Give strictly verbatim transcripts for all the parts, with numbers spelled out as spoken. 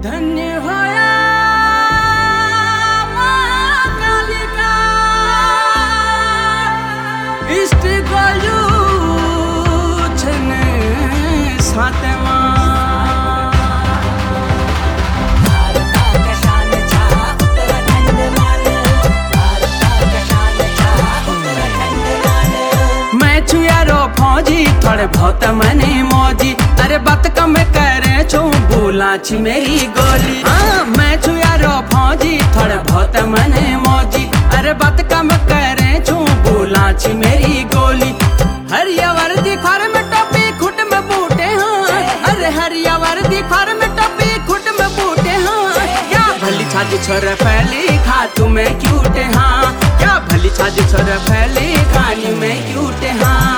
धन्य होया माँ कालिका इष्ट गयु छन सातमा मैं छुयारो फौजी थोड़े बहुत मने मौजी अरे बात कम करे छो बोला छी मेरी गोली। हाँ मैं छुयारो फौजी थोड़े बहुत मने मौजी अरे बात कम करे छो बोला छी मेरी गोली। हरिया वर्दी खर में टोपी खुट में बूटे हाँ अरे हरिया वर्दी खर में टोपी खुट में बूटे हाँ क्या भली छाती छोर फैली खा तुम्हें क्यूटे हाँ क्या भली छाती छोर फैली खानी में क्यूटे हाँ।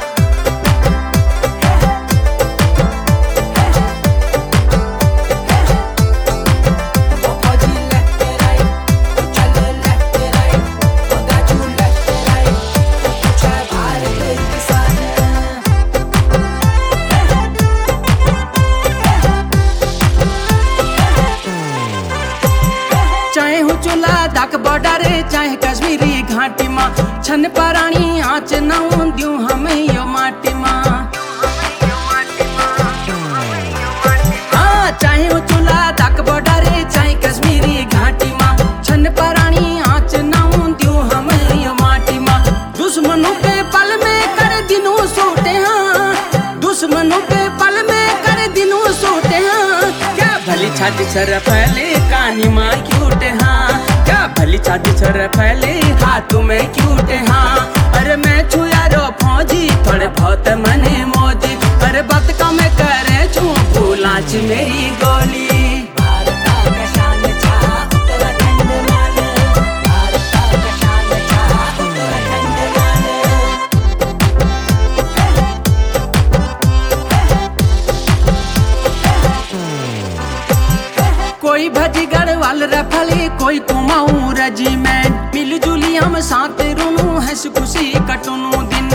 चाहे हो चूल्हा दाक बॉर्डरे चाहे कश्मीरी घाटी माँ छन परानी आँच न द्यू हमें यो माटी माँ। हाँ चाहे हो चूल्हा दाक बॉर्डरे चाहे कश्मीरी घाटी माँ छन परानी आँच न द्यू हमें यो माटी माँ। दुश्मनों के पल में कर दिनों सोते हाँ दुश्मनों के पल में कर दिनों सोते हाँ क्या भली छाती छर फैले कानी माँ क्यूटे हाँ क्या भली छाती छर फैले हाथों में क्यूटे हाँ। अरे मैं छुयारो फौजी थोड़े बहुत मने मौजी अरे बात कम करे छू भूला छी मेरी गोली। कोई भजी गढ़वाल रफली कोई कुमाऊं रेजिमेंट मिलजुली हम साथ रुनू हंस खुशी कटुनू दिन।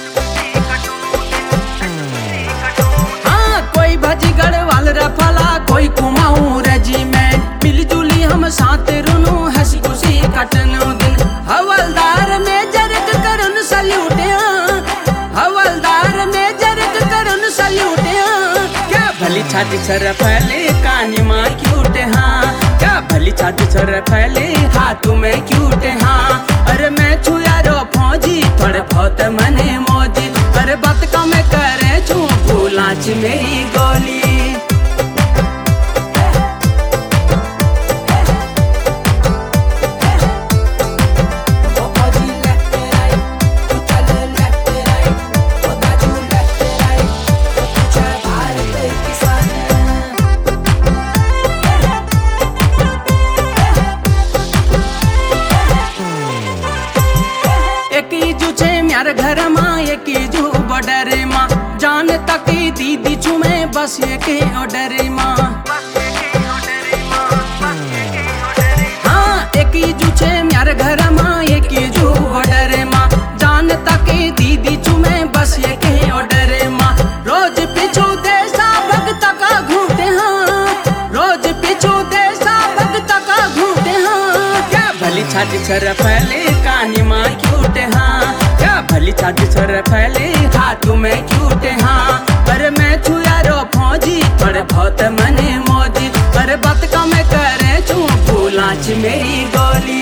हाँ कोई भजी गढ़वाल रफला कोई कुमाऊं रेजिमेंट मिलजुली हम साथ रुनू हंस खुशी कटुनू दिन। हवलदार में जरक करन सल्यूट हवलदार में जरक करन सल्यूट क्या भली छाती छर फैले कानी माँ क्यूट हाँ क्या भली छाती छर फैले हाथों में क्यूट हाँ। अरे मैं छुयारो फौजी थोड़े बहुत मने मौजी अरे बात कम करे छू भूला छी मेरी गोली। म्यार घर माँ एक जू बॉर्डर माँ जान तक दीदी चुमे बस एक ऑर्डर माँ। हाँ एक जू छे म्यार घर माँ एक जू बॉर्डर माँ जान तक दीदी चुमे बस एक ऑर्डर माँ। रोज पीछू देशा भगत का घूटे हाँ रोज पीछू देशा भगत का घूटे हाँ क्या भली छाती छर फैले कानी माँ क्यूट हाँ क्या भली छाती छर फैले हाथों में क्यूटे हाँ। अरे मैं छुयारो फौजी थोड़े बहुत मने मौजी अरे बात कम करे छू भूला छी मेरी गोली।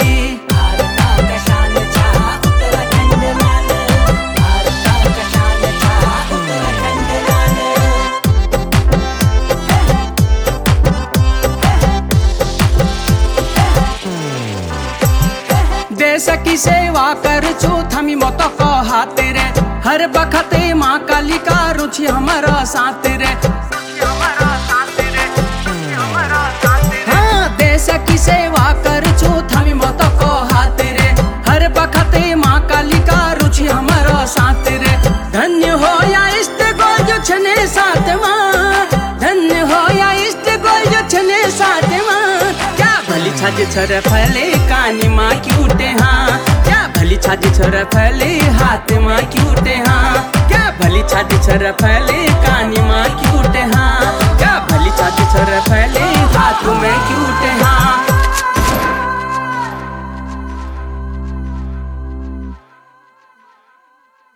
देश की सेवा कर छो थमी मत को हाथ रे हर बखते माँ कालिका रुचि हमारा साथ रे। हाँ देश की सेवा कर छो थमी मत को हाथ रे हर बखते माँ कालिका रुचि हमारा साथ रे। धन्य हो या इष्ट गोज छने सातवा धन्य हो या इष्ट गोज छने सातवा क्या भली छाती छर फैले कानी माँ क्यूटे हाँ क्या भली छाती छर फैले हाथ माँ क्यूटे हाँ क्या भली छाती छर फैले कानी माँ